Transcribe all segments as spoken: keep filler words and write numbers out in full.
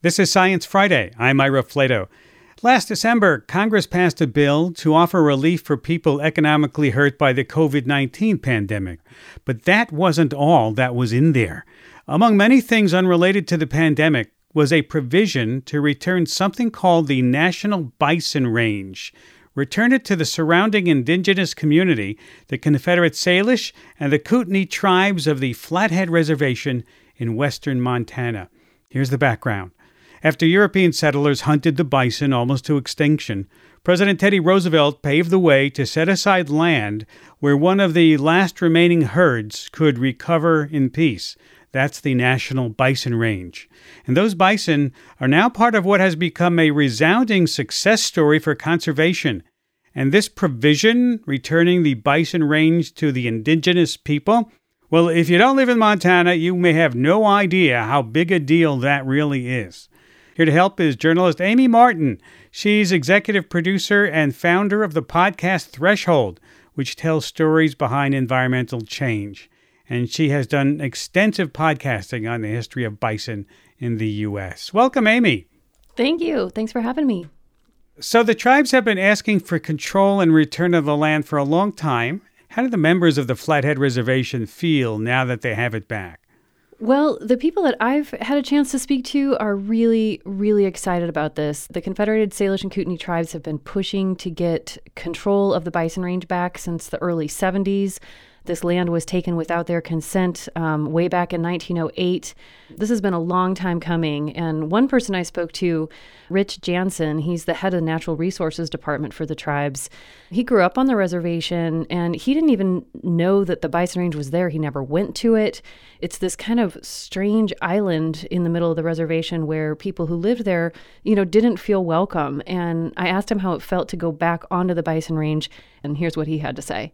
This is Science Friday. I'm Ira Flato. Last December, Congress passed a bill to offer relief for people economically hurt by the covid nineteen pandemic. But that wasn't all that was in there. Among many things unrelated to the pandemic was a provision to return something called the National Bison Range. Return it to the surrounding indigenous community, the Confederate Salish and the Kootenai tribes of the Flathead Reservation in western Montana. Here's the background. After European settlers hunted the bison almost to extinction, President Teddy Roosevelt paved the way to set aside land where one of the last remaining herds could recover in peace. That's the National Bison Range. And those bison are now part of what has become a resounding success story for conservation. And this provision, returning the bison range to the indigenous people, well, if you don't live in Montana, you may have no idea how big a deal that really is. Here to help is journalist Amy Martin. She's executive producer and founder of the podcast Threshold, which tells stories behind environmental change. And she has done extensive podcasting on the history of bison in the U S. Welcome, Amy. Thank you. Thanks for having me. So the tribes have been asking for control and return of the land for a long time. How do the members of the Flathead Reservation feel now that they have it back? Well, the people that I've had a chance to speak to are really, really excited about this. The Confederated Salish and Kootenai tribes have been pushing to get control of the bison range back since the early seventies. This land was taken without their consent um, way back in nineteen oh eight. This has been a long time coming. And one person I spoke to, Rich Jansen, he's the head of the Natural Resources Department for the tribes. He grew up on the reservation, and he didn't even know that the bison range was there. He never went to it. It's this kind of strange island in the middle of the reservation where people who lived there, you know, didn't feel welcome. And I asked him how it felt to go back onto the bison range, and here's what he had to say.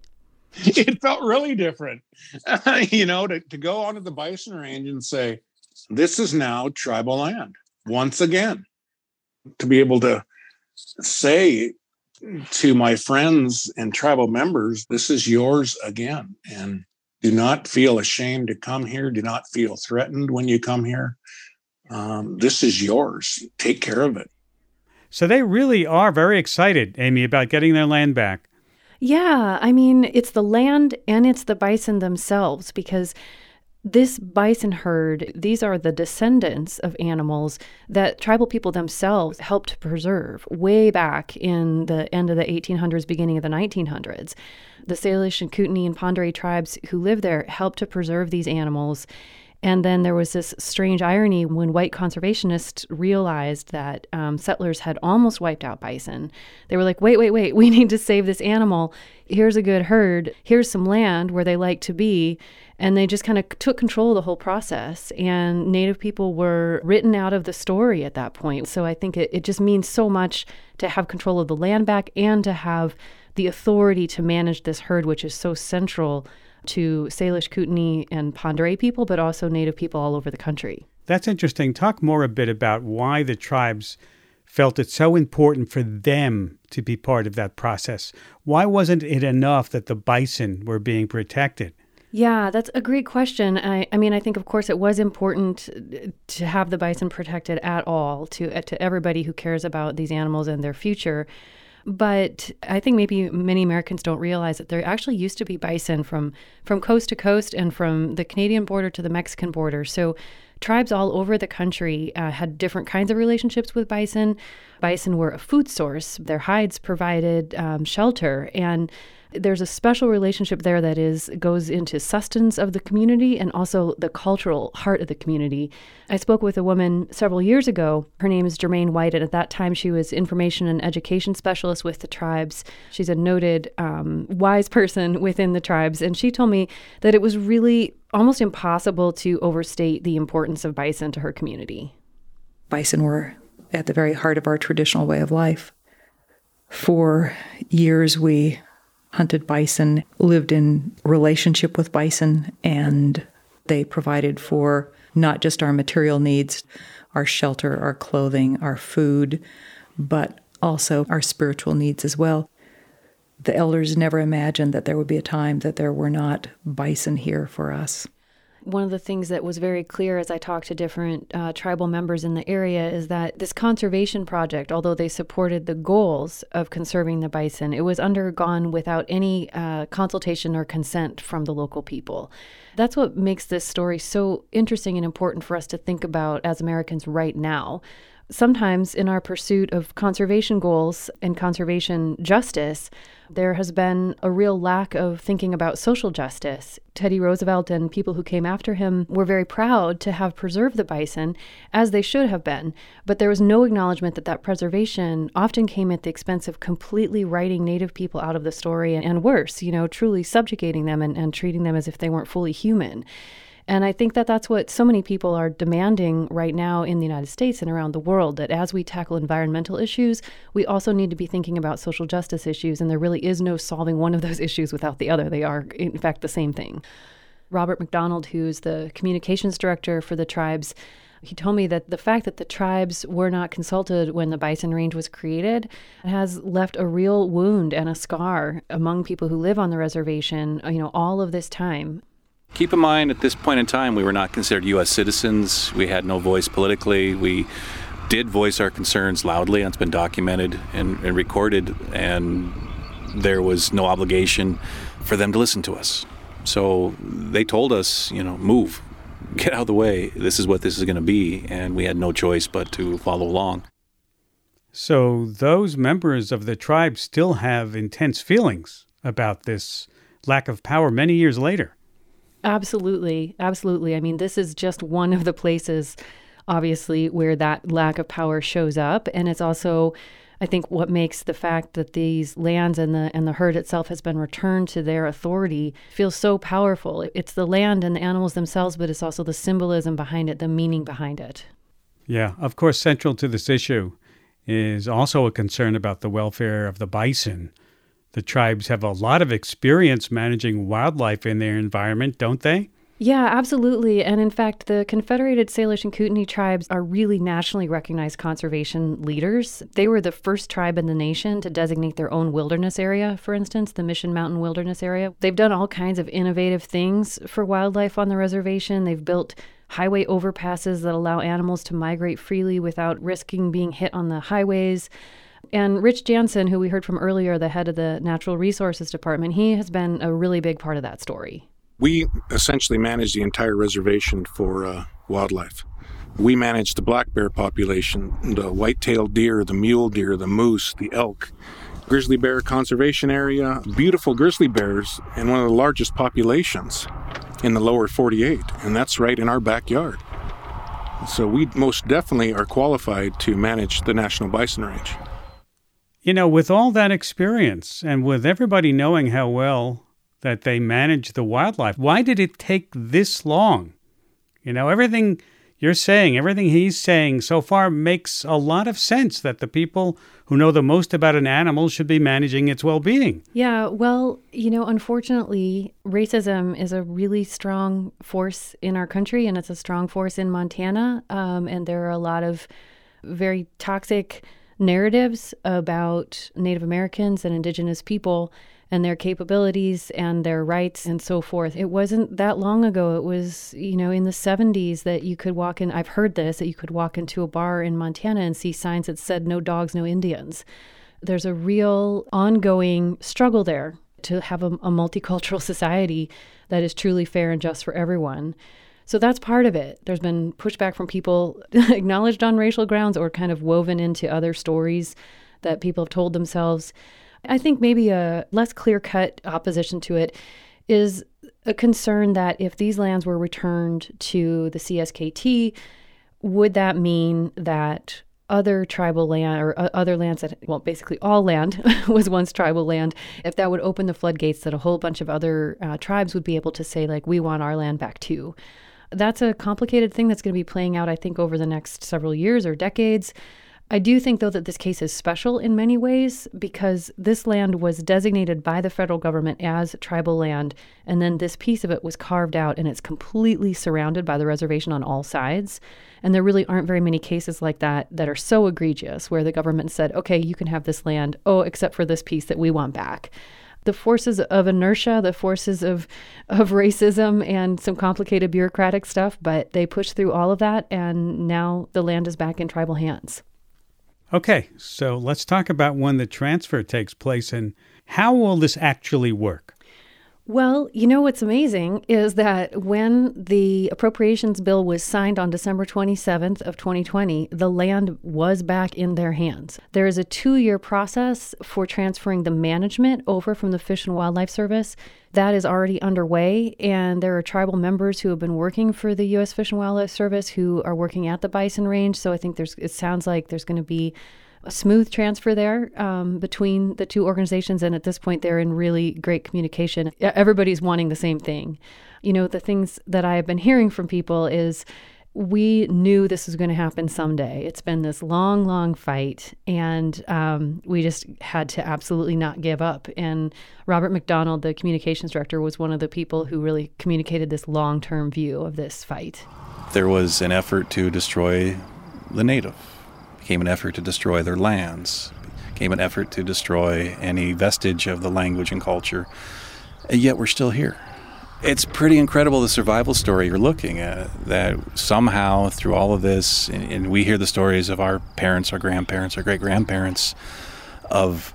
It felt really different, uh, you know, to, to go onto the bison range and say, this is now tribal land once again. To be able to say to my friends and tribal members, this is yours again. And do not feel ashamed to come here. Do not feel threatened when you come here. Um, this is yours. Take care of it. So they really are very excited, Amy, about getting their land back. Yeah, I mean, it's the land and it's the bison themselves, because this bison herd, these are the descendants of animals that tribal people themselves helped preserve way back in the end of the eighteen hundreds, beginning of the nineteen hundreds. The Salish and Kootenai and Pend Oreille tribes who lived there helped to preserve these animals. And then there was this strange irony when white conservationists realized that um, settlers had almost wiped out bison. They were like, wait, wait, wait, we need to save this animal. Here's a good herd. Here's some land where they like to be. And they just kind of took control of the whole process. And Native people were written out of the story at that point. So I think it, it just means so much to have control of the land back and to have the authority to manage this herd, which is so central to Salish, Kootenai, and Pend Oreille people, but also Native people all over the country. That's interesting. Talk more a bit about why the tribes felt it so important for them to be part of that process. Why wasn't it enough that the bison were being protected? Yeah, that's a great question. I, I mean, I think, of course, it was important to have the bison protected at all, to to everybody who cares about these animals and their future. But I think maybe many Americans don't realize that there actually used to be bison from, from coast to coast and from the Canadian border to the Mexican border. So tribes all over the country uh, had different kinds of relationships with bison. Bison were a food source. Their hides provided um, shelter. And there's a special relationship there that is goes into sustenance of the community and also the cultural heart of the community. I spoke with a woman several years ago. Her name is Jermaine White, and at that time she was information and education specialist with the tribes. She's a noted um, wise person within the tribes, and she told me that it was really almost impossible to overstate the importance of bison to her community. Bison were at the very heart of our traditional way of life. For years we hunted bison, lived in relationship with bison, and they provided for not just our material needs, our shelter, our clothing, our food, but also our spiritual needs as well. The elders never imagined that there would be a time that there were not bison here for us. One of the things that was very clear as I talked to different uh, tribal members in the area is that this conservation project, although they supported the goals of conserving the bison, it was undergone without any uh, consultation or consent from the local people. That's what makes this story so interesting and important for us to think about as Americans right now. Sometimes in our pursuit of conservation goals and conservation justice, there has been a real lack of thinking about social justice. Teddy Roosevelt and people who came after him were very proud to have preserved the bison, as they should have been, but there was no acknowledgement that that preservation often came at the expense of completely writing Native people out of the story, and, and worse, you know, truly subjugating them and, and treating them as if they weren't fully human. And I think that that's what so many people are demanding right now in the United States and around the world, that as we tackle environmental issues, we also need to be thinking about social justice issues. And there really is no solving one of those issues without the other. They are, in fact, the same thing. Robert McDonald, who's the communications director for the tribes, he told me that the fact that the tribes were not consulted when the bison range was created has left a real wound and a scar among people who live on the reservation, you know, all of this time. Keep in mind, at this point in time, we were not considered U S citizens. We had no voice politically. We did voice our concerns loudly, and it's been documented and, and recorded, and there was no obligation for them to listen to us. So they told us, you know, move, get out of the way. This is what this is going to be, and we had no choice but to follow along. So those members of the tribe still have intense feelings about this lack of power many years later. Absolutely. Absolutely. I mean, this is just one of the places, obviously, where that lack of power shows up. And it's also, I think, what makes the fact that these lands and the and the herd itself has been returned to their authority feel so powerful. It's the land and the animals themselves, but it's also the symbolism behind it, the meaning behind it. Yeah. Of course, central to this issue is also a concern about the welfare of the bison. The tribes have a lot of experience managing wildlife in their environment, don't they? Yeah, absolutely. And in fact, the Confederated Salish and Kootenai tribes are really nationally recognized conservation leaders. They were the first tribe in the nation to designate their own wilderness area, for instance, the Mission Mountain Wilderness Area. They've done all kinds of innovative things for wildlife on the reservation. They've built highway overpasses that allow animals to migrate freely without risking being hit on the highways. And Rich Jansen, who we heard from earlier, the head of the Natural Resources Department, he has been a really big part of that story. We essentially manage the entire reservation for uh, wildlife. We manage the black bear population, the white-tailed deer, the mule deer, the moose, the elk, grizzly bear conservation area, beautiful grizzly bears, and one of the largest populations in the lower forty-eight, and that's right in our backyard. So we most definitely are qualified to manage the National Bison Range. You know, with all that experience and with everybody knowing how well that they manage the wildlife, why did it take this long? You know, everything you're saying, everything he's saying so far makes a lot of sense, that the people who know the most about an animal should be managing its well-being. Yeah, well, you know, unfortunately, racism is a really strong force in our country, and it's a strong force in Montana. Um, and there are a lot of very toxic narratives about Native Americans and Indigenous people and their capabilities and their rights and so forth. It wasn't that long ago. It was, you know, in the seventies that you could walk in, I've heard this, that you could walk into a bar in Montana and see signs that said no dogs, no Indians. There's a real ongoing struggle there to have a, a multicultural society that is truly fair and just for everyone. So that's part of it. There's been pushback from people acknowledged on racial grounds or kind of woven into other stories that people have told themselves. I think maybe a less clear-cut opposition to it is a concern that if these lands were returned to the C S K T, would that mean that other tribal land or uh, other lands that, well, basically all land was once tribal land, if that would open the floodgates that a whole bunch of other uh, tribes would be able to say, like, we want our land back too. That's a complicated thing that's going to be playing out, I think, over the next several years or decades. I do think, though, that this case is special in many ways because this land was designated by the federal government as tribal land, and then this piece of it was carved out, and it's completely surrounded by the reservation on all sides. And there really aren't very many cases like that that are so egregious, where the government said, okay, you can have this land, oh, except for this piece that we want back. The forces of inertia, the forces of, of racism and some complicated bureaucratic stuff, but they pushed through all of that, and now the land is back in tribal hands. Okay, so let's talk about when the transfer takes place and how will this actually work? Well, you know what's amazing is that when the appropriations bill was signed on December twenty-seventh of twenty twenty, the land was back in their hands. There is a two-year process for transferring the management over from the Fish and Wildlife Service. That is already underway, and there are tribal members who have been working for the U S Fish and Wildlife Service who are working at the bison range. So I think there's it sounds like there's going to be a smooth transfer there um, between the two organizations. And at this point, they're in really great communication. Everybody's wanting the same thing. You know, the things that I have been hearing from people is we knew this was going to happen someday. It's been this long, long fight, and um, we just had to absolutely not give up. And Robert McDonald, the communications director, was one of the people who really communicated this long-term view of this fight. There was an effort to destroy the native. Became an effort to destroy their lands, became an effort to destroy any vestige of the language and culture, and yet we're still here. It's pretty incredible, the survival story you're looking at, that somehow through all of this, and, and we hear the stories of our parents, our grandparents, our great-grandparents, of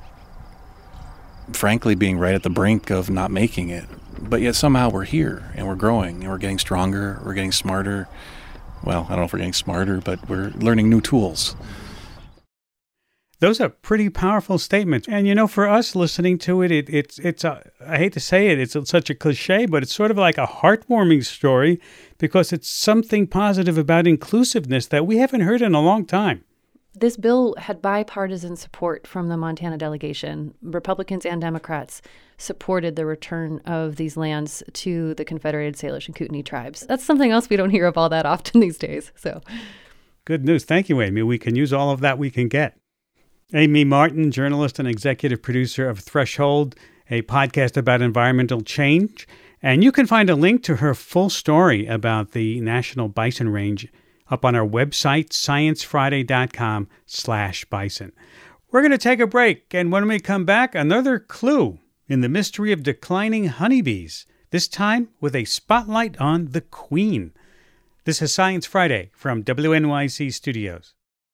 frankly being right at the brink of not making it, but yet somehow we're here, and we're growing, and we're getting stronger, we're getting smarter. Well, I don't know if we're getting smarter, but we're learning new tools. Those are pretty powerful statements. And, you know, for us listening to it, it it's, it's a, I hate to say it, it's a, such a cliche, but it's sort of like a heartwarming story because it's something positive about inclusiveness that we haven't heard in a long time. This bill had bipartisan support from the Montana delegation. Republicans and Democrats supported the return of these lands to the Confederated Salish and Kootenai tribes. That's something else we don't hear of all that often these days. So, good news. Thank you, Amy. We can use all of that we can get. Amy Martin, journalist and executive producer of Threshold, a podcast about environmental change. And you can find a link to her full story about the National Bison Range up on our website, sciencefriday.com slash bison. We're going to take a break, and when we come back, another clue in the mystery of declining honeybees, this time with a spotlight on the queen. This is Science Friday from W N Y C Studios.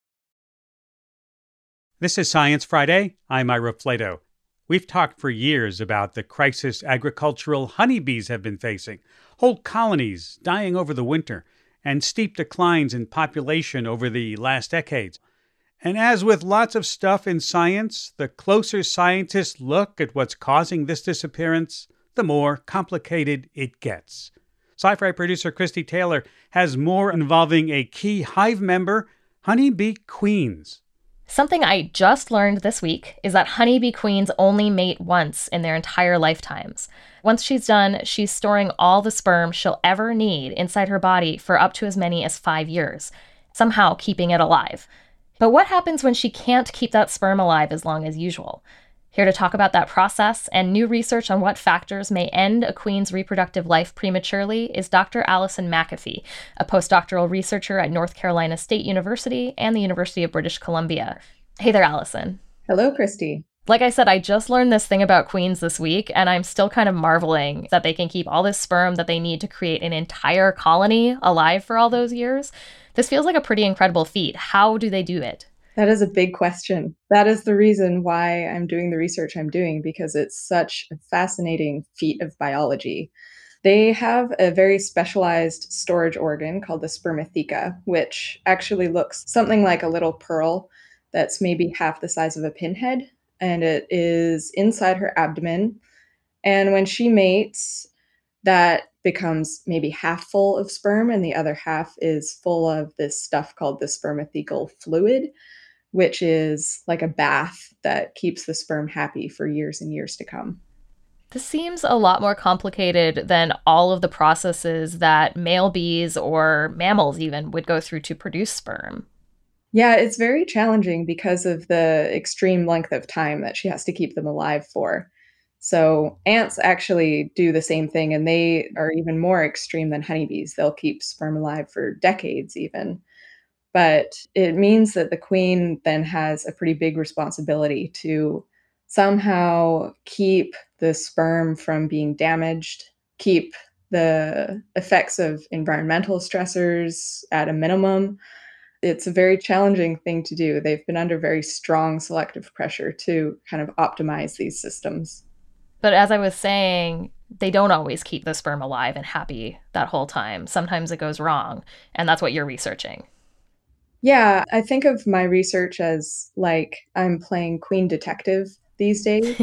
This is Science Friday. I'm Ira Flato. We've talked for years about the crisis agricultural honeybees have been facing, whole colonies dying over the winter, and steep declines in population over the last decades. And as with lots of stuff in science, the closer scientists look at what's causing this disappearance, the more complicated it gets. Sci-Fi producer Christy Taylor has more involving a key hive member, honeybee queens. Something I just learned this week is that honeybee queens only mate once in their entire lifetimes. Once she's done, she's storing all the sperm she'll ever need inside her body for up to as many as five years, somehow keeping it alive. But what happens when she can't keep that sperm alive as long as usual? Here to talk about that process and new research on what factors may end a queen's reproductive life prematurely is Doctor Alison McAfee, a postdoctoral researcher at North Carolina State University and the University of British Columbia. Hey there, Alison. Hello, Christy. Like I said, I just learned this thing about queens this week, and I'm still kind of marveling that they can keep all this sperm that they need to create an entire colony alive for all those years. This feels like a pretty incredible feat. How do they do it? That is a big question. That is the reason why I'm doing the research I'm doing, because it's such a fascinating feat of biology. They have a very specialized storage organ called the spermatheca, which actually looks something like a little pearl that's maybe half the size of a pinhead, and it is inside her abdomen. And when she mates, that becomes maybe half full of sperm, and the other half is full of this stuff called the spermathecal fluid, which is like a bath that keeps the sperm happy for years and years to come. This seems a lot more complicated than all of the processes that male bees or mammals even would go through to produce sperm. Yeah, it's very challenging because of the extreme length of time that she has to keep them alive for. So ants actually do the same thing, and they are even more extreme than honeybees. They'll keep sperm alive for decades even. But it means that the queen then has a pretty big responsibility to somehow keep the sperm from being damaged, keep the effects of environmental stressors at a minimum. It's a very challenging thing to do. They've been under very strong selective pressure to kind of optimize these systems. But as I was saying, they don't always keep the sperm alive and happy that whole time. Sometimes it goes wrong, and that's what you're researching. Yeah, I think of my research as like I'm playing queen detective these days,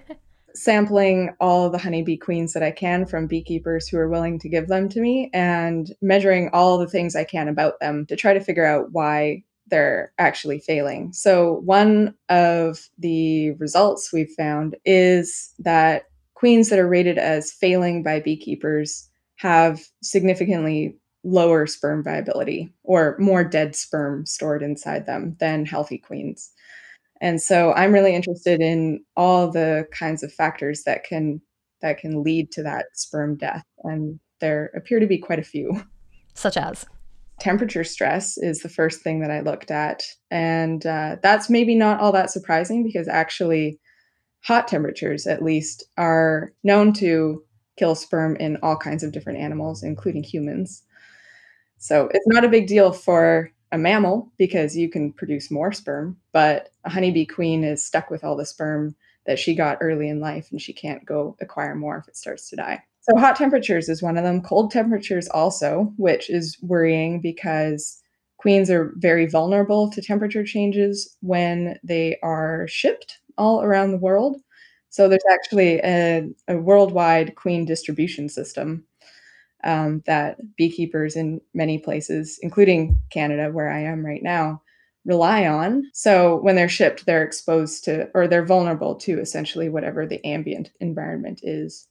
sampling all the honeybee queens that I can from beekeepers who are willing to give them to me and measuring all the things I can about them to try to figure out why they're actually failing. So one of the results we've found is that queens that are rated as failing by beekeepers have significantly lower sperm viability or more dead sperm stored inside them than healthy queens. And so I'm really interested in all the kinds of factors that can that can lead to that sperm death. And there appear to be quite a few. Such as? Temperature stress is the first thing that I looked at. And uh, that's maybe not all that surprising because actually hot temperatures, at least, are known to kill sperm in all kinds of different animals, including humans. So it's not a big deal for a mammal because you can produce more sperm, but a honeybee queen is stuck with all the sperm that she got early in life and she can't go acquire more if it starts to die. So hot temperatures is one of them. Cold temperatures also, which is worrying because queens are very vulnerable to temperature changes when they are shipped all around the world. So there's actually a, a worldwide queen distribution system Um, that beekeepers in many places, including Canada, where I am right now, rely on. So when they're shipped, they're exposed to, or they're vulnerable to essentially whatever the ambient environment is.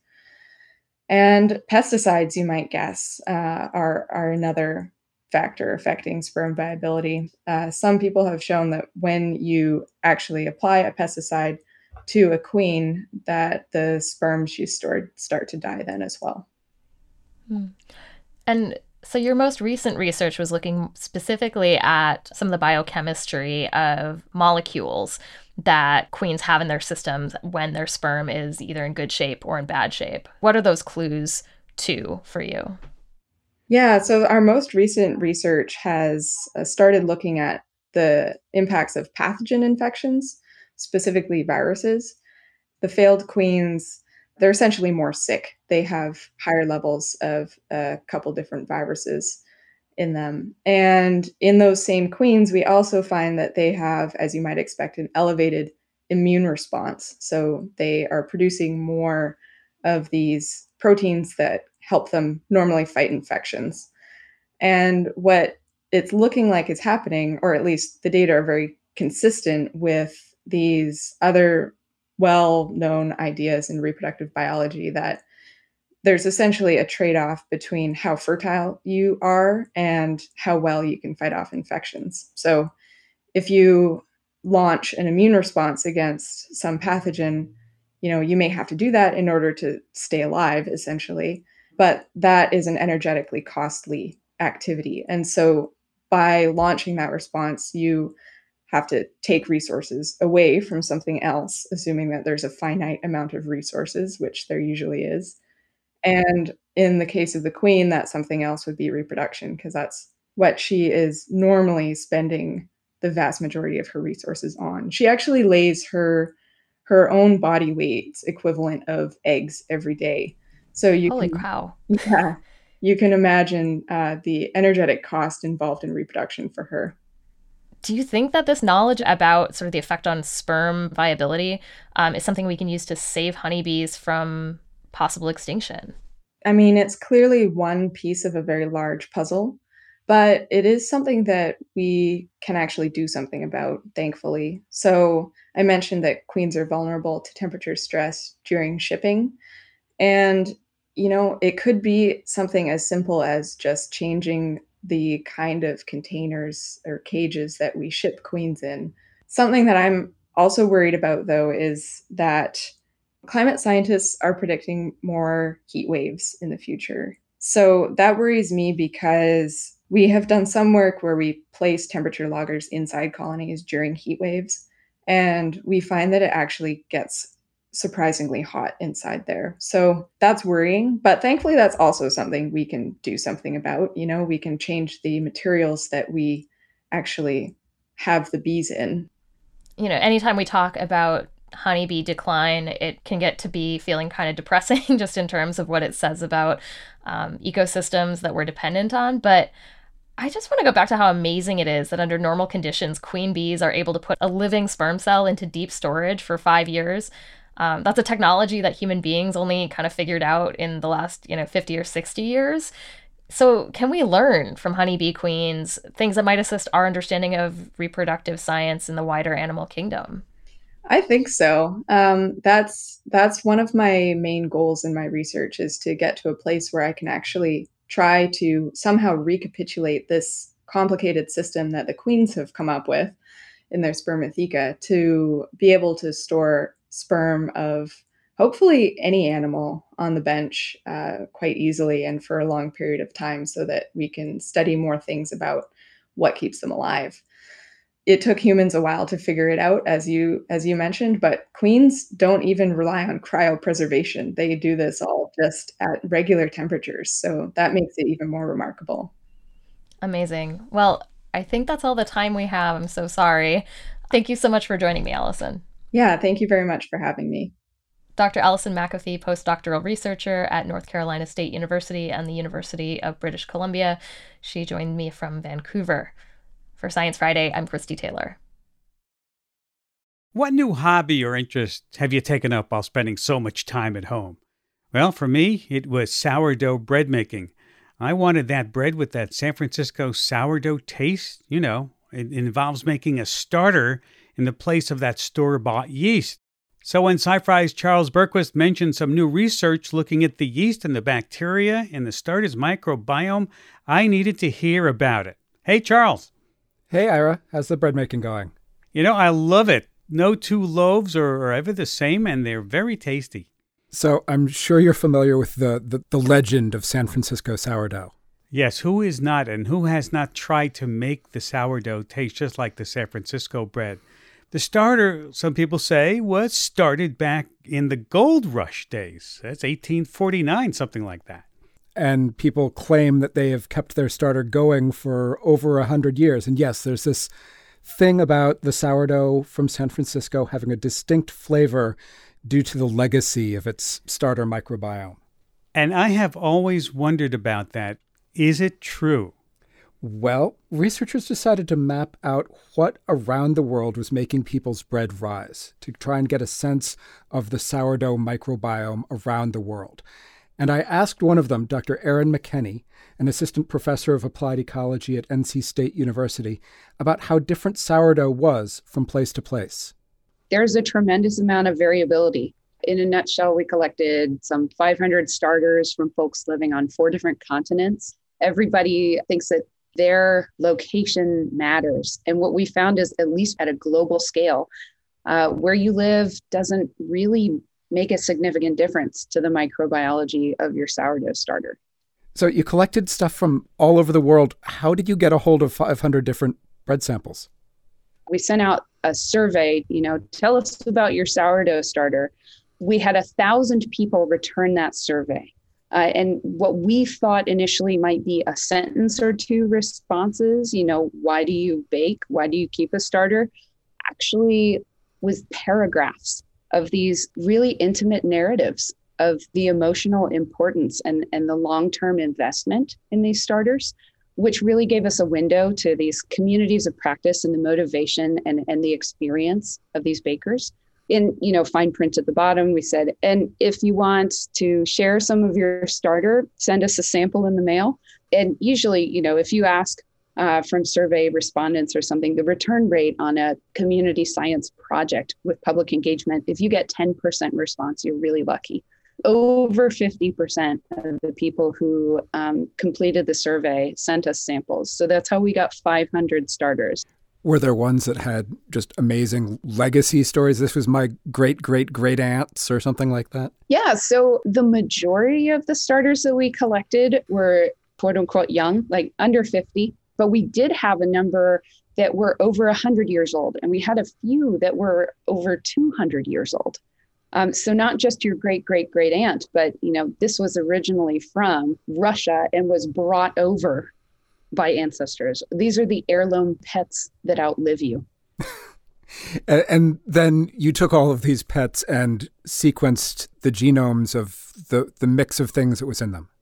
And pesticides, you might guess, uh, are, are another factor affecting sperm viability. Uh, some people have shown that when you actually apply a pesticide to a queen, that the sperm she's stored start to die then as well. And so your most recent research was looking specifically at some of the biochemistry of molecules that queens have in their systems when their sperm is either in good shape or in bad shape. What are those clues to for you? Yeah, so our most recent research has uh, started looking at the impacts of pathogen infections, specifically viruses. The failed queens, they're essentially more sick. They have higher levels of a couple different viruses in them. And in those same queens, we also find that they have, as you might expect, an elevated immune response. So they are producing more of these proteins that help them normally fight infections. And what it's looking like is happening, or at least the data are very consistent with these other well-known ideas in reproductive biology, that there's essentially a trade-off between how fertile you are and how well you can fight off infections. So if you launch an immune response against some pathogen, you know, you may have to do that in order to stay alive, essentially, but that is an energetically costly activity. And so by launching that response, you have to take resources away from something else, assuming that there's a finite amount of resources, which there usually is. And in the case of the queen, that something else would be reproduction, because that's what she is normally spending the vast majority of her resources on. She actually lays her her own body weight equivalent of eggs every day. So you Holy can, cow. Yeah, you can imagine uh, the energetic cost involved in reproduction for her. Do you think that this knowledge about sort of the effect on sperm viability um, is something we can use to save honeybees from possible extinction? I mean, it's clearly one piece of a very large puzzle, but it is something that we can actually do something about, thankfully. So I mentioned that queens are vulnerable to temperature stress during shipping. And, you know, it could be something as simple as just changing the kind of containers or cages that we ship queens in. Something that I'm also worried about, though, is that climate scientists are predicting more heat waves in the future. So that worries me because we have done some work where we place temperature loggers inside colonies during heat waves. And we find that it actually gets surprisingly hot inside there. So that's worrying, but thankfully that's also something we can do something about. You know, we can change the materials that we actually have the bees in. You know, anytime we talk about honeybee decline, it can get to be feeling kind of depressing just in terms of what it says about um, ecosystems that we're dependent on. But I just want to go back to how amazing it is that under normal conditions, queen bees are able to put a living sperm cell into deep storage for five years. Um, that's a technology that human beings only kind of figured out in the last, you know, fifty or sixty years. So can we learn from honeybee queens things that might assist our understanding of reproductive science in the wider animal kingdom? I think so. Um, that's that's one of my main goals in my research, is to get to a place where I can actually try to somehow recapitulate this complicated system that the queens have come up with in their spermatheca to be able to store sperm of hopefully any animal on the bench uh, quite easily and for a long period of time, so that we can study more things about what keeps them alive. It took humans a while to figure it out, as you as you mentioned, but queens don't even rely on cryopreservation. They do this all just at regular temperatures, so that makes it even more remarkable. Amazing. Well, I think that's all the time we have. I'm so sorry. Thank you so much for joining me, Allison. Yeah, thank you very much for having me. Doctor Allison McAfee, postdoctoral researcher at North Carolina State University and the University of British Columbia. She joined me from Vancouver. For Science Friday, I'm Christy Taylor. What new hobby or interest have you taken up while spending so much time at home? Well, for me, it was sourdough bread making. I wanted that bread with that San Francisco sourdough taste. You know, it involves making a starter in the place of that store-bought yeast. So when Sci-Fi's Charles Bergquist mentioned some new research looking at the yeast and the bacteria in the starter's microbiome, I needed to hear about it. Hey, Charles. Hey, Ira. How's the bread making going? You know, I love it. No two loaves are, are ever the same, and they're very tasty. So I'm sure you're familiar with the, the, the legend of San Francisco sourdough. Yes, who is not, and who has not tried to make the sourdough taste just like the San Francisco bread? The starter, some people say, was started back in the gold rush days. That's eighteen forty-nine, something like that. And people claim that they have kept their starter going for over a hundred years. And yes, there's this thing about the sourdough from San Francisco having a distinct flavor due to the legacy of its starter microbiome. And I have always wondered about that. Is it true? Well, researchers decided to map out what around the world was making people's bread rise, to try and get a sense of the sourdough microbiome around the world. And I asked one of them, Doctor Erin McKenney, an assistant professor of applied ecology at N C State University, about how different sourdough was from place to place. There's a tremendous amount of variability. In a nutshell, we collected some five hundred starters from folks living on four different continents. Everybody thinks that their location matters. And what we found is, at least at a global scale, uh, where you live doesn't really make a significant difference to the microbiology of your sourdough starter. So you collected stuff from all over the world. How did you get a hold of five hundred different bread samples? We sent out a survey, you know, tell us about your sourdough starter. We had a thousand people return that survey. Uh, and what we thought initially might be a sentence or two responses, you know, why do you bake? Why do you keep a starter? Actually was paragraphs of these really intimate narratives of the emotional importance and, and the long-term investment in these starters, which really gave us a window to these communities of practice and the motivation and, and the experience of these bakers. In, you know, fine print at the bottom, we said, and if you want to share some of your starter, send us a sample in the mail. And usually, you know, if you ask uh, from survey respondents or something, the return rate on a community science project with public engagement, if you get ten percent response, you're really lucky. Over fifty percent of the people who um, completed the survey sent us samples. So that's how we got five hundred starters. Were there ones that had just amazing legacy stories? This was my great, great, great aunts or something like that? Yeah. So the majority of the starters that we collected were quote unquote young, like under fifty. But we did have a number that were over one hundred years old, and we had a few that were over two hundred years old. Um, so not just your great, great, great aunt, but, you know, this was originally from Russia and was brought over by ancestors. These are the heirloom pets that outlive you. And then you took all of these pets and sequenced the genomes of the, the mix of things that was in them.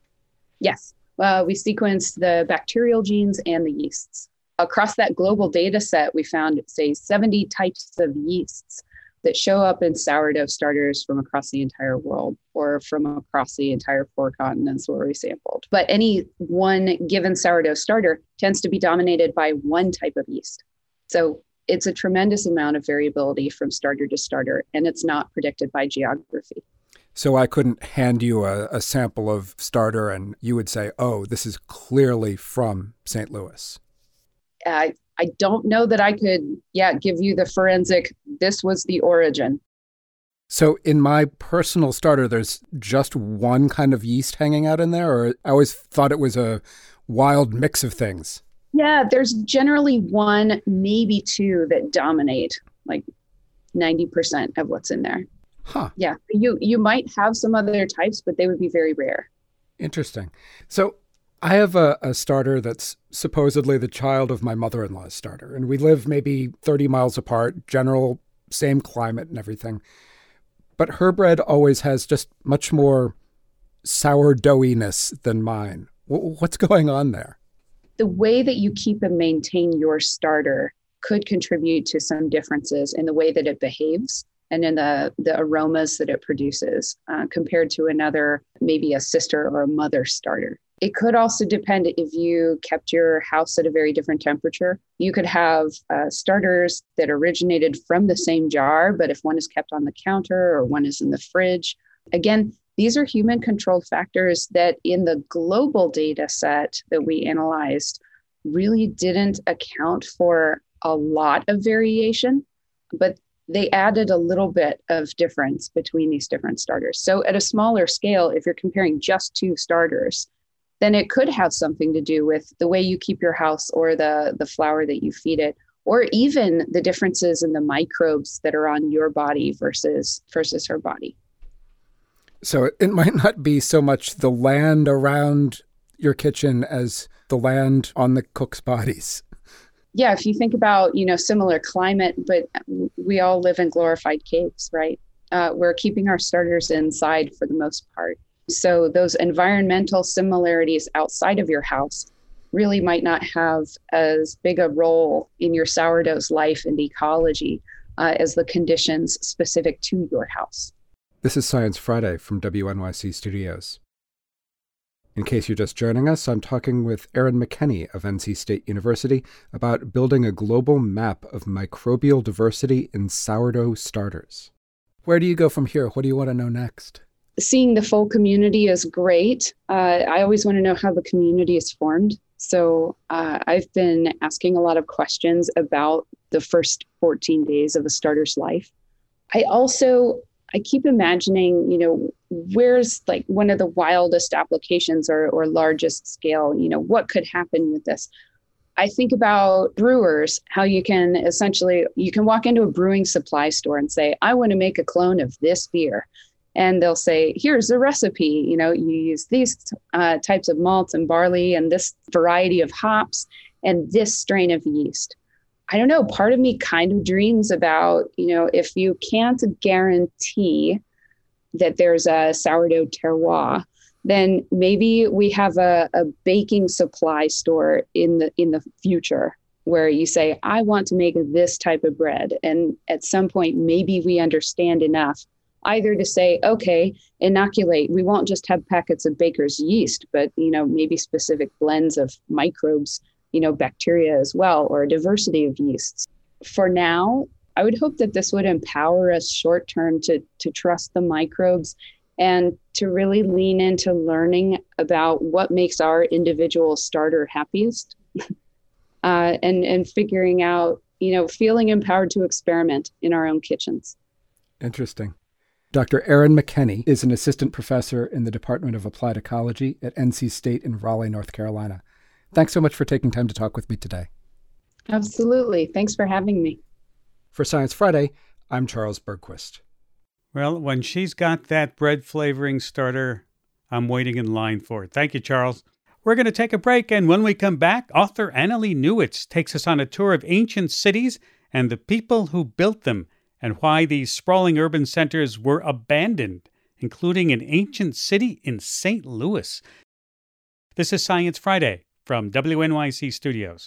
Yes. Uh, we sequenced the bacterial genes and the yeasts. Across that global data set, we found, say, seventy types of yeasts that show up in sourdough starters from across the entire world or from across the entire four continents where we sampled. But any one given sourdough starter tends to be dominated by one type of yeast. So it's a tremendous amount of variability from starter to starter, and it's not predicted by geography. So I couldn't hand you a, a sample of starter and you would say, oh, this is clearly from Saint Louis. I, I don't know that I could, yeah, give you the forensic, this was the origin. So in my personal starter, there's just one kind of yeast hanging out in there, or I always thought it was a wild mix of things? Yeah, there's generally one, maybe two that dominate, like ninety percent of what's in there. Huh. Yeah, you you might have some other types, but they would be very rare. Interesting. So I have a, a starter that's supposedly the child of my mother-in-law's starter, and we live maybe thirty miles apart, general same climate and everything. But her bread always has just much more sourdoughiness than mine. W- what's going on there? The way that you keep and maintain your starter could contribute to some differences in the way that it behaves and in the, the aromas that it produces uh, compared to another, maybe a sister or a mother starter. It could also depend if you kept your house at a very different temperature. You could have uh, starters that originated from the same jar, but if one is kept on the counter or one is in the fridge, again, these are human controlled factors that in the global data set that we analyzed really didn't account for a lot of variation, but they added a little bit of difference between these different starters. So at a smaller scale, if you're comparing just two starters, then it could have something to do with the way you keep your house or the, the flour that you feed it, or even the differences in the microbes that are on your body versus versus her body. So it might not be so much the land around your kitchen as the land on the cook's bodies. Yeah, if you think about, you know, similar climate, but we all live in glorified caves, right? Uh, we're keeping our starters inside for the most part. So those environmental similarities outside of your house really might not have as big a role in your sourdough's life and ecology uh, as the conditions specific to your house. This is Science Friday from W N Y C Studios. In case you're just joining us, I'm talking with Erin McKenney of N C State University about building a global map of microbial diversity in sourdough starters. Where do you go from here? What do you want to know next? Seeing the full community is great. Uh, I always want to know how the community is formed. So uh, I've been asking a lot of questions about the first fourteen days of a starter's life. I also, I keep imagining, you know, where's like one of the wildest applications or, or largest scale, you know, what could happen with this? I think about brewers, how you can essentially, you can walk into a brewing supply store and say, I want to make a clone of this beer. And they'll say, here's the recipe. You know, you use these uh, types of malts and barley and this variety of hops and this strain of yeast. I don't know, part of me kind of dreams about, you know, if you can't guarantee that there's a sourdough terroir, then maybe we have a, a baking supply store in the in the future where you say, I want to make this type of bread. And at some point, maybe we understand enough either to say, okay, inoculate, we won't just have packets of baker's yeast, but, you know, maybe specific blends of microbes, you know, bacteria as well, or a diversity of yeasts. For now, I would hope that this would empower us short term to, to trust the microbes and to really lean into learning about what makes our individual starter happiest uh, and, and figuring out, you know, feeling empowered to experiment in our own kitchens. Interesting. Doctor Erin McKenney is an assistant professor in the Department of Applied Ecology at N C State in Raleigh, North Carolina. Thanks so much for taking time to talk with me today. Absolutely. Thanks for having me. For Science Friday, I'm Charles Bergquist. Well, when she's got that bread flavoring starter, I'm waiting in line for it. Thank you, Charles. We're going to take a break, and when we come back, author Annalee Newitz takes us on a tour of ancient cities and the people who built them, and why these sprawling urban centers were abandoned, including an ancient city in Saint Louis. This is Science Friday from W N Y C Studios.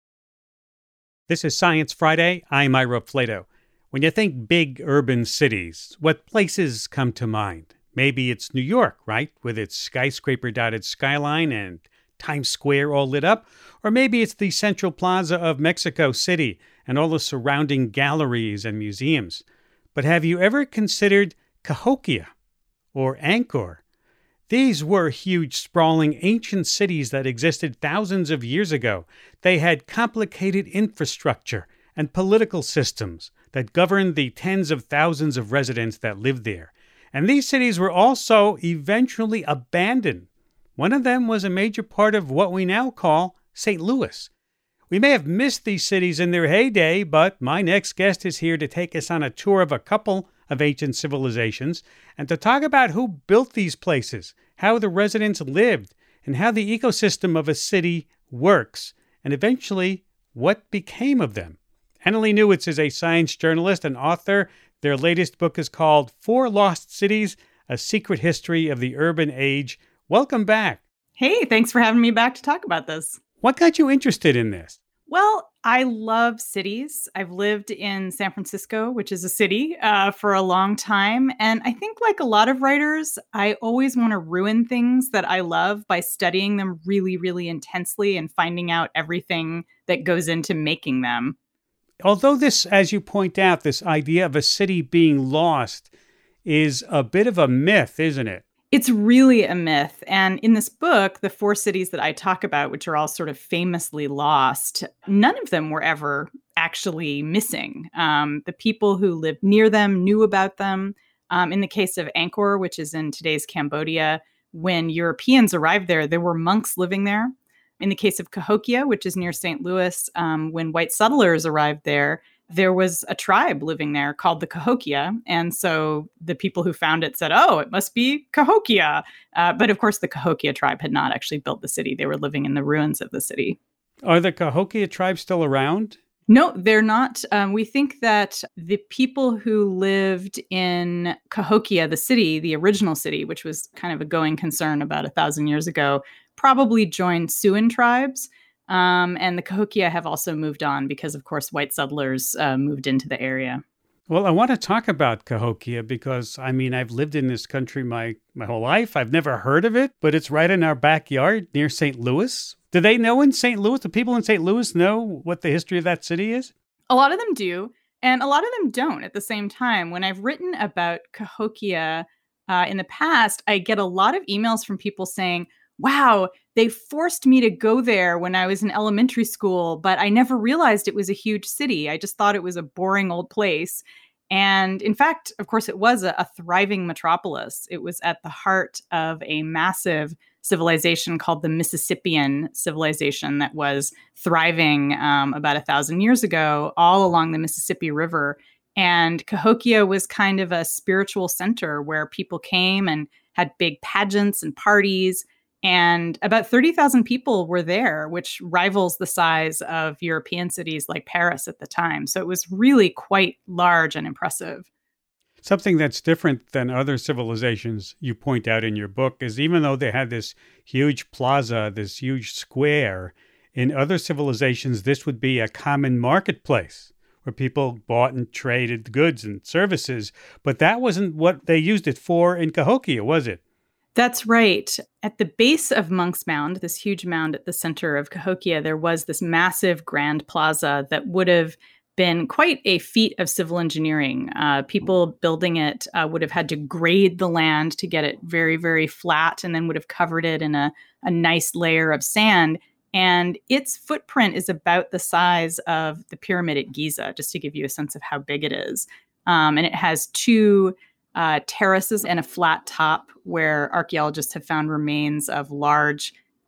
This is Science Friday. I'm Ira Flato. When you think big urban cities, what places come to mind? Maybe it's New York, right? With its skyscraper-dotted skyline and Times Square all lit up. Or maybe it's the Central Plaza of Mexico City and all the surrounding galleries and museums. But have you ever considered Cahokia or Angkor? These were huge, sprawling, ancient cities that existed thousands of years ago. They had complicated infrastructure and political systems that governed the tens of thousands of residents that lived there. And these cities were also eventually abandoned. One of them was a major part of what we now call Saint Louis. We may have missed these cities in their heyday, but my next guest is here to take us on a tour of a couple of ancient civilizations and to talk about who built these places, how the residents lived, and how the ecosystem of a city works, and eventually what became of them. Annalee Newitz is a science journalist and author. Their latest book is called Four Lost Cities, A Secret History of the Urban Age. Welcome back. Hey, thanks for having me back to talk about this. What got you interested in this? Well, I love cities. I've lived in San Francisco, which is a city, uh, for a long time. And I think like a lot of writers, I always want to ruin things that I love by studying them really, really intensely and finding out everything that goes into making them. Although this, as you point out, this idea of a city being lost is a bit of a myth, isn't it? It's really a myth. And in this book, the four cities that I talk about, which are all sort of famously lost, none of them were ever actually missing. Um, the people who lived near them knew about them. Um, in the case of Angkor, which is in today's Cambodia, when Europeans arrived there, there were monks living there. In the case of Cahokia, which is near Saint Louis, um, when white settlers arrived there, there was a tribe living there called the Cahokia. And so the people who found it said, oh, it must be Cahokia. Uh, but of course, the Cahokia tribe had not actually built the city. They were living in the ruins of the city. Are the Cahokia tribes still around? No, they're not. Um, we think that the people who lived in Cahokia, the city, the original city, which was kind of a going concern about a thousand years ago, probably joined Siouan tribes. Um, and the Cahokia have also moved on because, of course, white settlers uh, moved into the area. Well, I want to talk about Cahokia because, I mean, I've lived in this country my, my whole life. I've never heard of it, but it's right in our backyard near Saint Louis. Do they know in Saint Louis, the people in Saint Louis know what the history of that city is? A lot of them do, and a lot of them don't at the same time. When I've written about Cahokia uh, in the past, I get a lot of emails from people saying, wow, they forced me to go there when I was in elementary school, but I never realized it was a huge city. I just thought it was a boring old place. And in fact, of course, it was a, a thriving metropolis. It was at the heart of a massive civilization called the Mississippian civilization that was thriving um, about a thousand years ago all along the Mississippi River. And Cahokia was kind of a spiritual center where people came and had big pageants and parties. And about thirty thousand people were there, which rivals the size of European cities like Paris at the time. So it was really quite large and impressive. Something that's different than other civilizations you point out in your book is even though they had this huge plaza, this huge square, in other civilizations, this would be a common marketplace where people bought and traded goods and services. But that wasn't what they used it for in Cahokia, was it? That's right. At the base of Monk's Mound, this huge mound at the center of Cahokia, there was this massive grand plaza that would have been quite a feat of civil engineering. Uh, people building it uh, would have had to grade the land to get it very, very flat and then would have covered it in a, a nice layer of sand. And its footprint is about the size of the pyramid at Giza, just to give you a sense of how big it is. Um, and it has two Uh, terraces and a flat top where archaeologists have found remains of large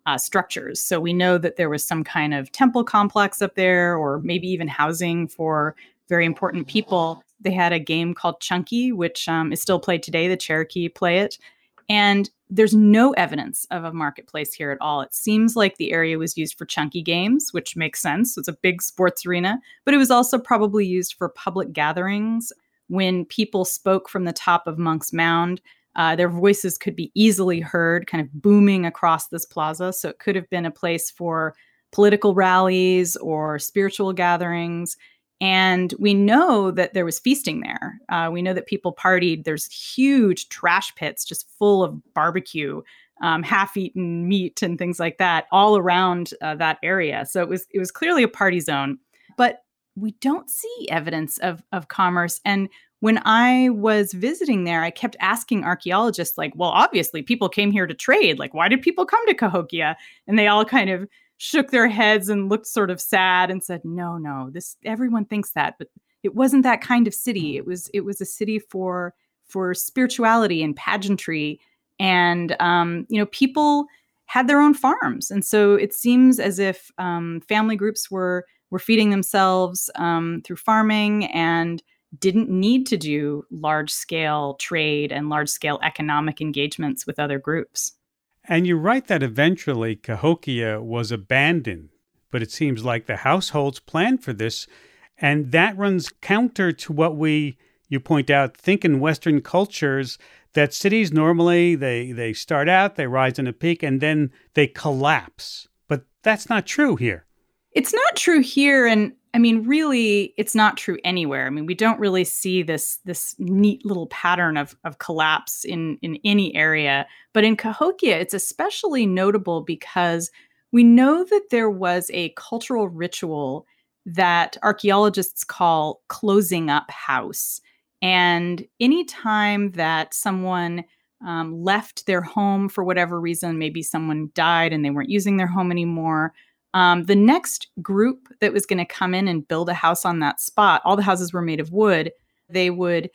uh, structures. So we know that there was some kind of temple complex up there, or maybe even housing for very important people. They had a game called Chunky, which um, is still played today. The Cherokee play it. And there's no evidence of a marketplace here at all. It seems like the area was used for chunky games, which makes sense. It's a big sports arena, but it was also probably used for public gatherings. When people spoke from the top of Monk's Mound, uh, their voices could be easily heard, kind of booming across this plaza. So it could have been a place for political rallies or spiritual gatherings. And we know that there was feasting there. Uh, we know that people partied. There's huge trash pits just full of barbecue, um, half-eaten meat and things like that all around uh, that area. So it was it was clearly a party zone. But we don't see evidence of, of commerce. And when I was visiting there, I kept asking archaeologists, like, well, obviously people came here to trade. Like, why did people come to Cahokia? And they all kind of shook their heads and looked sort of sad and said, no, no, this, everyone thinks that, but it wasn't that kind of city. It was, it was a city for, for spirituality and pageantry. And, um, you know, people had their own farms. And so it seems as if um, family groups were, were feeding themselves um, through farming and didn't need to do large scale trade and large scale economic engagements with other groups. And you write that eventually Cahokia was abandoned, but it seems like the households planned for this, and that runs counter to what we, you point out, think in Western cultures, that cities normally, they, they start out, they rise in a peak, and then they collapse. But that's not true here. It's not true here, and I mean, really, it's not true anywhere. I mean, we don't really see this this neat little pattern of, of collapse in, in any area. But in Cahokia, it's especially notable because we know that there was a cultural ritual that archaeologists call closing up house. And any time that someone um, left their home for whatever reason, maybe someone died and they weren't using their home anymore, Um, the next group that was going to come in and build a house on that spot, all the houses were made of wood, they would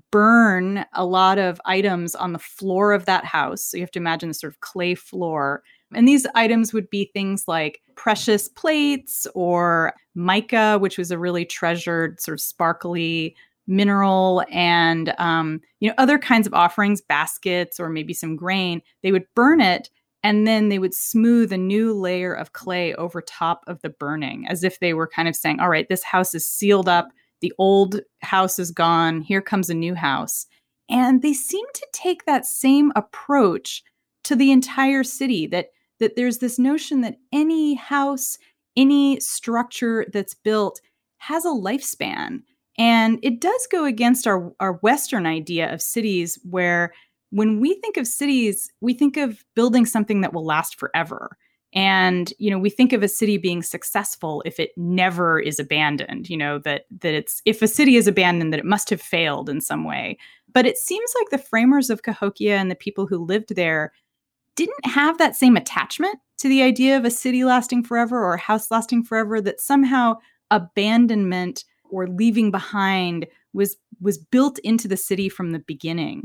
burn a lot of items on the floor of that house. So you have to imagine this sort of clay floor. And these items would be things like precious plates or mica, which was a really treasured sort of sparkly mineral, and um, you know, other kinds of offerings, baskets, or maybe some grain. They would burn it, and then they would smooth a new layer of clay over top of the burning, as if they were kind of saying, all right, this house is sealed up. The old house is gone. Here comes a new house. And they seem to take that same approach to the entire city, that, that there's this notion that any house, any structure that's built has a lifespan. And it does go against our, our Western idea of cities, where when we think of cities, we think of building something that will last forever. And, you know, we think of a city being successful if it never is abandoned, you know, that that it's, if a city is abandoned, that it must have failed in some way. But it seems like the framers of Cahokia and the people who lived there didn't have that same attachment to the idea of a city lasting forever or a house lasting forever, that somehow abandonment or leaving behind was was built into the city from the beginning.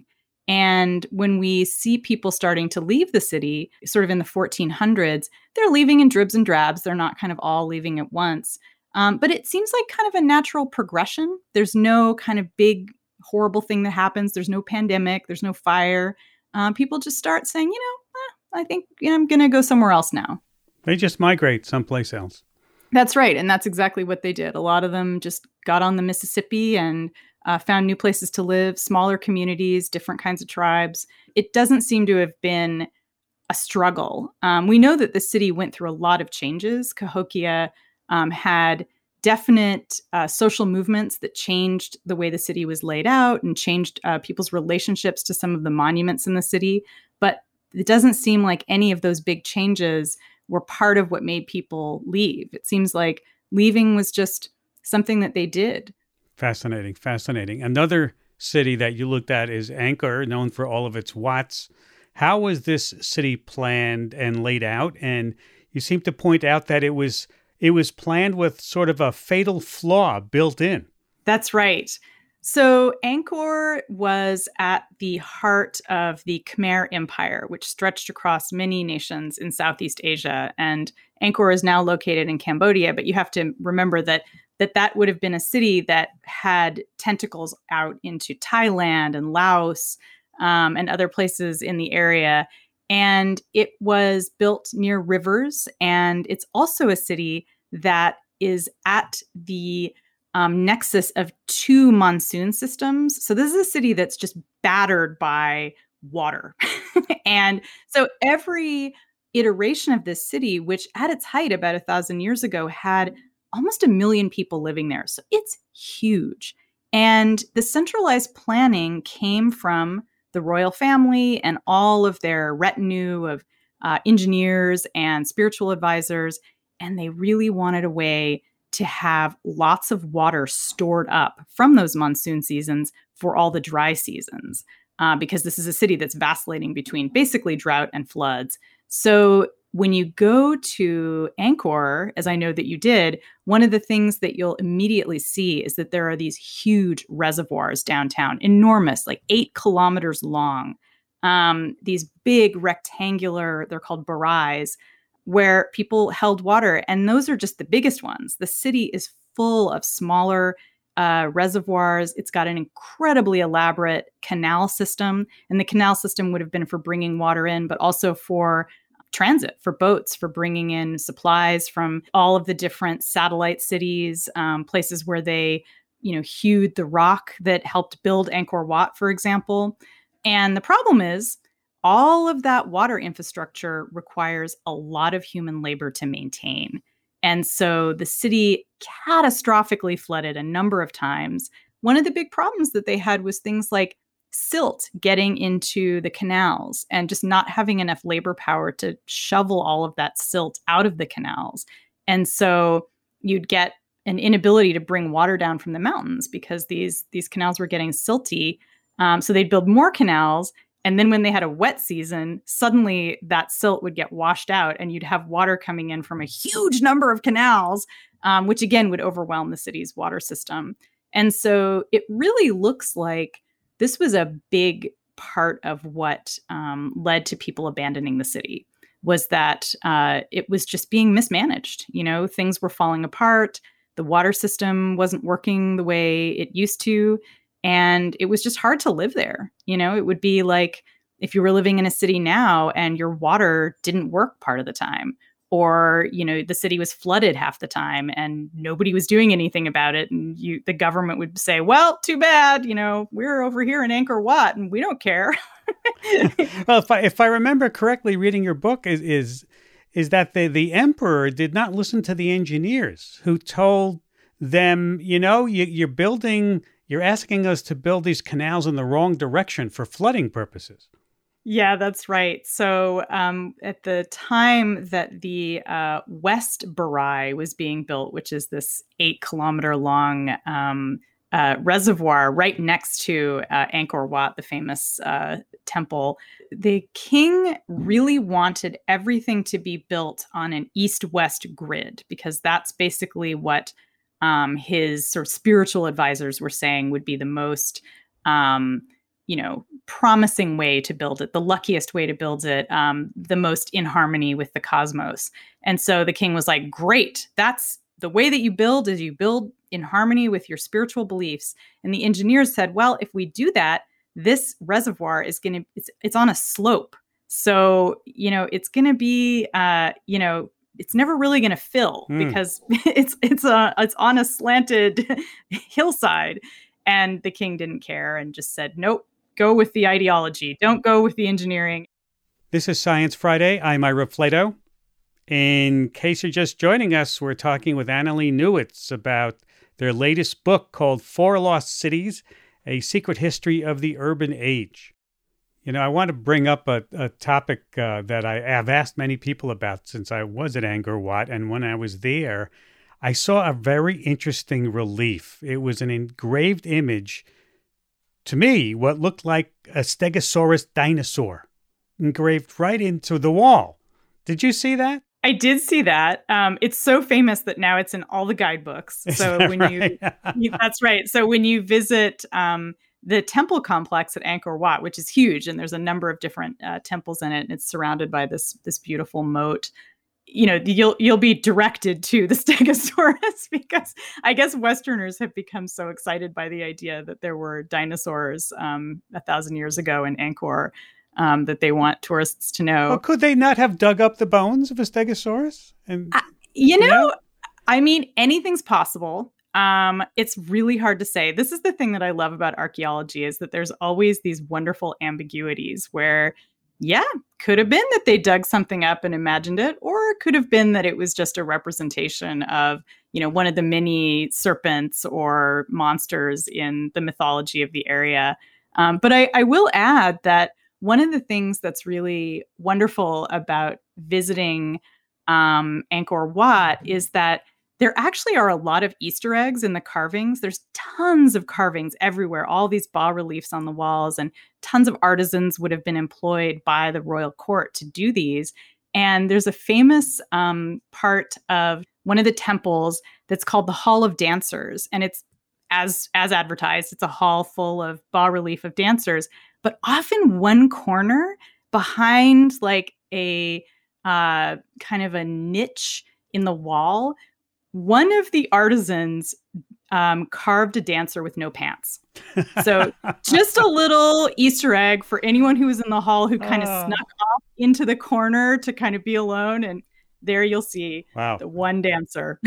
And when we see people starting to leave the city, sort of in the fourteen hundreds, they're leaving in dribs and drabs. They're not kind of all leaving at once. Um, but it seems like kind of a natural progression. There's no kind of big, horrible thing that happens. There's no pandemic. There's no fire. Um, people just start saying, you know, eh, I think you know, I'm going to go somewhere else now. They just migrate someplace else. That's right. And that's exactly what they did. A lot of them just got on the Mississippi and Uh, found new places to live, smaller communities, different kinds of tribes. It doesn't seem to have been a struggle. Um, we know that the city went through a lot of changes. Cahokia um, had definite uh, social movements that changed the way the city was laid out and changed uh, people's relationships to some of the monuments in the city. But it doesn't seem like any of those big changes were part of what made people leave. It seems like leaving was just something that they did. Fascinating, fascinating. Another city that you looked at is Angkor, known for all of its Wats. How was this city planned and laid out? And you seem to point out that it was it was planned with sort of a fatal flaw built in. That's right. So Angkor was at the heart of the Khmer Empire, which stretched across many nations in Southeast Asia. And Angkor is now located in Cambodia, but you have to remember that that, that would have been a city that had tentacles out into Thailand and Laos um, and other places in the area. And it was built near rivers. And it's also a city that is at the Um, nexus of two monsoon systems. So this is a city that's just battered by water. And so every iteration of this city, which at its height about a thousand years ago had almost a million people living there. So it's huge. And the centralized planning came from the royal family and all of their retinue of uh, engineers and spiritual advisors. And they really wanted a way to have lots of water stored up from those monsoon seasons for all the dry seasons, uh, because this is a city that's vacillating between basically drought and floods. So when you go to Angkor, as I know that you did, one of the things that you'll immediately see is that there are these huge reservoirs downtown, enormous, like eight kilometers long, um, these big rectangular, they're called barais, where people held water. And those are just the biggest ones. The city is full of smaller uh, reservoirs. It's got an incredibly elaborate canal system. And the canal system would have been for bringing water in, but also for transit, for boats, for bringing in supplies from all of the different satellite cities, um, places where they, you know, hewed the rock that helped build Angkor Wat, for example. And the problem is, all of that water infrastructure requires a lot of human labor to maintain. And so the city catastrophically flooded a number of times. One of the big problems that they had was things like silt getting into the canals and just not having enough labor power to shovel all of that silt out of the canals. And so you'd get an inability to bring water down from the mountains because these, these canals were getting silty. Um, so they'd build more canals. And then when they had a wet season, suddenly that silt would get washed out and you'd have water coming in from a huge number of canals, um, which again would overwhelm the city's water system. And so it really looks like this was a big part of what um, led to people abandoning the city, was that uh, it was just being mismanaged. You know, things were falling apart. The water system wasn't working the way it used to. And it was just hard to live there. You know, it would be like if you were living in a city now and your water didn't work part of the time, or, you know, the city was flooded half the time and nobody was doing anything about it. And you, the government would say, well, too bad, you know, we're over here in Angkor Wat and we don't care. Well, if I, if I remember correctly, reading your book is, is, is that the, the emperor did not listen to the engineers who told them, you know, you, you're building... You're asking us to build these canals in the wrong direction for flooding purposes. Yeah, that's right. So um, at the time that the uh, West Barai was being built, which is this eight kilometer long um, uh, reservoir right next to uh, Angkor Wat, the famous uh, temple, the king really wanted everything to be built on an east-west grid, because that's basically what Um, his sort of spiritual advisors were saying would be the most, um, you know, promising way to build it, the luckiest way to build it, um, the most in harmony with the cosmos. And so the king was like, great, that's the way that you build, is you build in harmony with your spiritual beliefs. And the engineers said, well, if we do that, this reservoir is going to, it's, it's on a slope. So, you know, it's going to be, uh, you know, it's never really going to fill mm. because it's it's a it's on a slanted hillside. And the king didn't care and just said, nope, go with the ideology. Don't go with the engineering. This is Science Friday. I'm Ira Flatow. In case you're just joining us, we're talking with Annalee Newitz about their latest book called Four Lost Cities, A Secret History of the Urban Age. You know, I want to bring up a, a topic uh, that I have asked many people about since I was at Angkor Wat. And when I was there, I saw a very interesting relief. It was an engraved image, to me, what looked like a Stegosaurus dinosaur, engraved right into the wall. Did you see that? I did see that. Um, it's so famous that now it's in all the guidebooks. Is So that when right? you, that's right. So when you visit um, the temple complex at Angkor Wat, which is huge, and there's a number of different uh, temples in it, and it's surrounded by this this beautiful moat. You know, you'll you'll be directed to the Stegosaurus because I guess Westerners have become so excited by the idea that there were dinosaurs um, a thousand years ago in Angkor. Um, that they want tourists to know. Well, could they not have dug up the bones of a Stegosaurus? And Uh, you know, Yeah. I mean, anything's possible. Um, it's really hard to say. This is the thing that I love about archaeology is that there's always these wonderful ambiguities where, yeah, could have been that they dug something up and imagined it, or it could have been that it was just a representation of, you know, one of the many serpents or monsters in the mythology of the area. Um, but I, I will add that one of the things that's really wonderful about visiting um, Angkor Wat is that there actually are a lot of Easter eggs in the carvings. There's tons of carvings everywhere, all these bas-reliefs on the walls, and tons of artisans would have been employed by the royal court to do these. And there's a famous um, part of one of the temples that's called the Hall of Dancers. And it's as as advertised, it's a hall full of bas-relief of dancers. But often one corner behind like a uh, kind of a niche in the wall, one of the artisans um, carved a dancer with no pants. So just a little Easter egg for anyone who was in the hall who kind of Oh. snuck off into the corner to kind of be alone. And there you'll see Wow. the one dancer.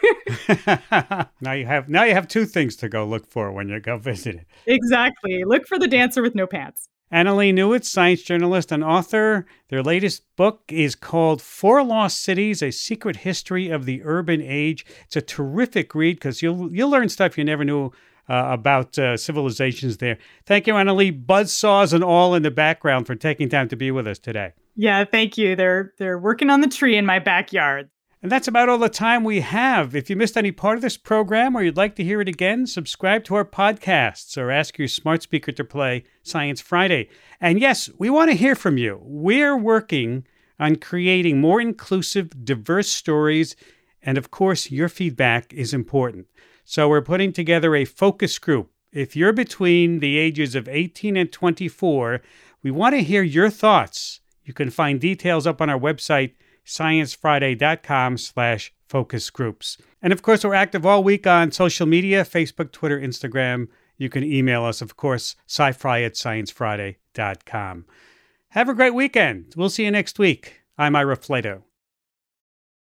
now you have now you have two things to go look for when you go visit it. Exactly. Look for the dancer with no pants. Annalee Newitz, science journalist and author. Their latest book is called Four Lost Cities, A Secret History of the Urban Age. It's a terrific read because you'll you'll learn stuff you never knew uh, about uh, civilizations there. Thank you, Annalee. Buzzsaws and all in the background for taking time to be with us today. Yeah, thank you. They're they're working on the tree in my backyard. And that's about all the time we have. If you missed any part of this program or you'd like to hear it again, subscribe to our podcasts or ask your smart speaker to play Science Friday. And yes, we want to hear from you. We're working on creating more inclusive, diverse stories. And of course, your feedback is important. So we're putting together a focus group. If you're between the ages of eighteen and twenty-four, we want to hear your thoughts. You can find details up on our website, sciencefriday.com slash focus groups. And of course, we're active all week on social media, Facebook, Twitter, Instagram. You can email us, of course, sci-fi at sciencefriday dot com. Have a great weekend. We'll see you next week. I'm Ira Flato.